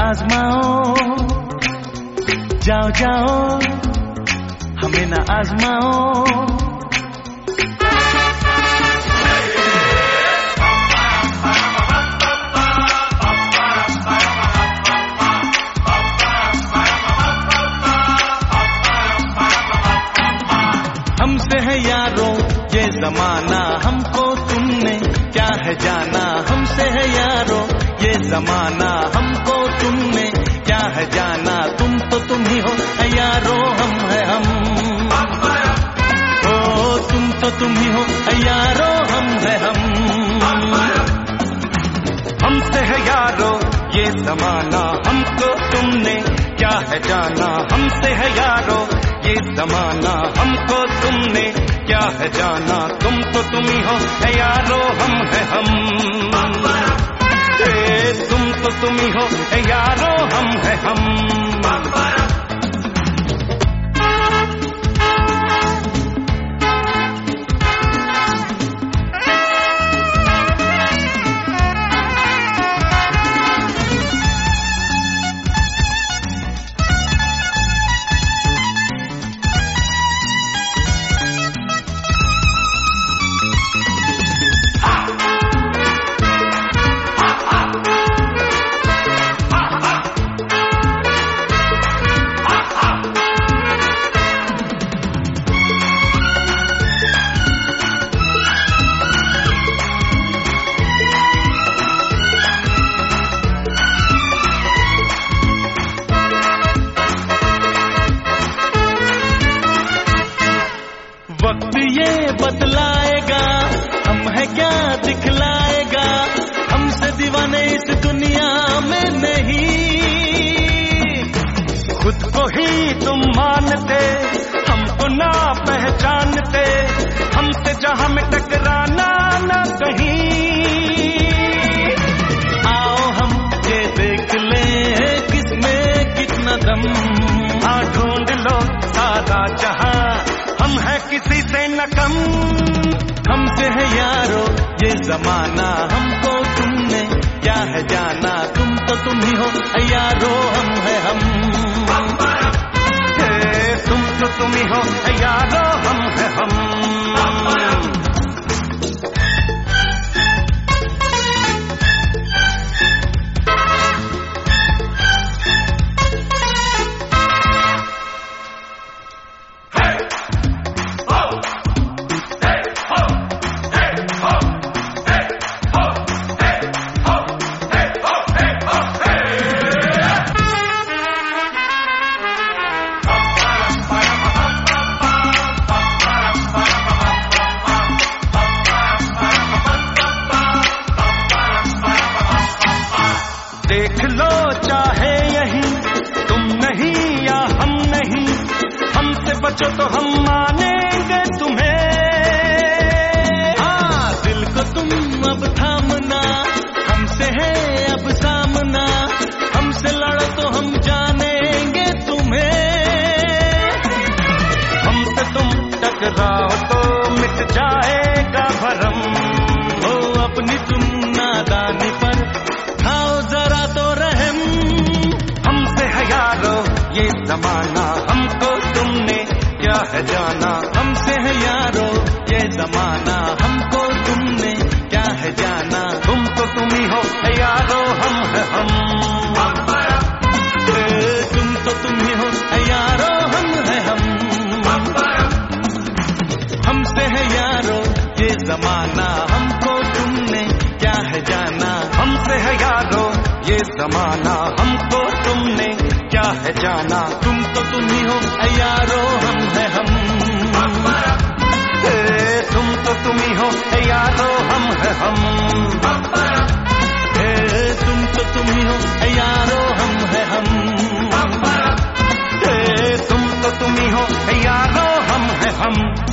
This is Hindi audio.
आजमाओ, जाओ जाओ हमें न आजमाओ। हमसे है यारों ये जमाना, हमको तुमने क्या है जाना। हमसे है यारों ये जमाना, हमको तुमने क्या है जाना। तुम तो तुम ही हो यारों, हम है हम। ओ तुम तो तुम ही हो यारों, हम है हम। हमसे है यारों ये जमाना, हमको तुमने क्या है जाना। हमसे है यारों ये जमाना, हमको तुमने क्या है जाना। तुम तो तुम ही हो यारों, हम है हम। तुम तो तुम ही हो यारों, हम है हम। वक्त ये बतलाएगा हम है क्या दिखलाएगा। हमसे दीवाने इस दुनिया में नहीं, खुद को ही तुम मानते हमको ना पहचानते। हमसे जहां में टकराना ना कहीं। आओ हम ये देख ले किसमें कितना दम। हाँ ढूंढ लो सारा जहां, हम है किसी से न कम। हमसे है यारो ये जमाना, हमको तुमने क्या है जाना। तुम तो तुम ही हो यारो, हम है हम। तुम तो तुम ही हो यारो, हम है हम। देख लो चाहे यही तुम नहीं या हम नहीं। हमसे बचो तो हम मानेंगे तुम्हें। हाँ दिल को तुम अब थामना, हमसे है अब सामना। हमसे लड़ो तो हम जानेंगे तुम्हें। हमसे तुम टकराओ तो मिट जाएगा भरम। हो अपनी तुम नादानी पर खाओ जरा तो रहम। हमसे है यारो ये जमाना, हमको तुमने क्या है जाना। हमसे है यारो ये जमाना, हमको तुमने क्या है जाना। तुम तो तुम ही हो यारो, हम है हम। तुम तो तुम ही हो यारो, हम है हम। हमसे है यारो ये जमाना, हमको तुमने क्या है जाना। हमसे है यारो ये जमाना, हमको तुमने क्या है जाना। तुम तो तुम ही हो यारो, हम है हम। तुम तो तुम ही हो यारो, हम है हम। तुम तो तुम ही हो यारो, हम है हम। तुम तो तुम ही हो यारो, हम है हम।